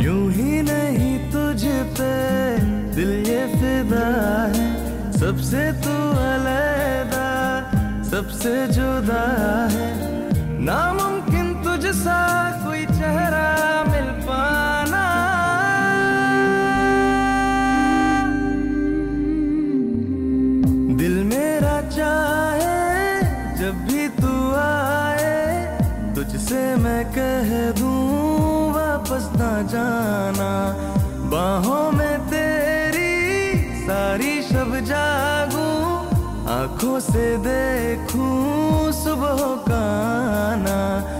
यूं ही नहीं तुझ पे दिल ये फिदा है, सबसे तू अलग सबसे जुदा है। नामुमकिन तुझसा कोई चेहरा मिल पाना। दिल मेरा चाहे जब भी तू आए, तुझसे मैं कह दूं वापस ना जाना। बाहों में तेरी सारी शब जागूं, आंखों से देखूं सुबह का आना।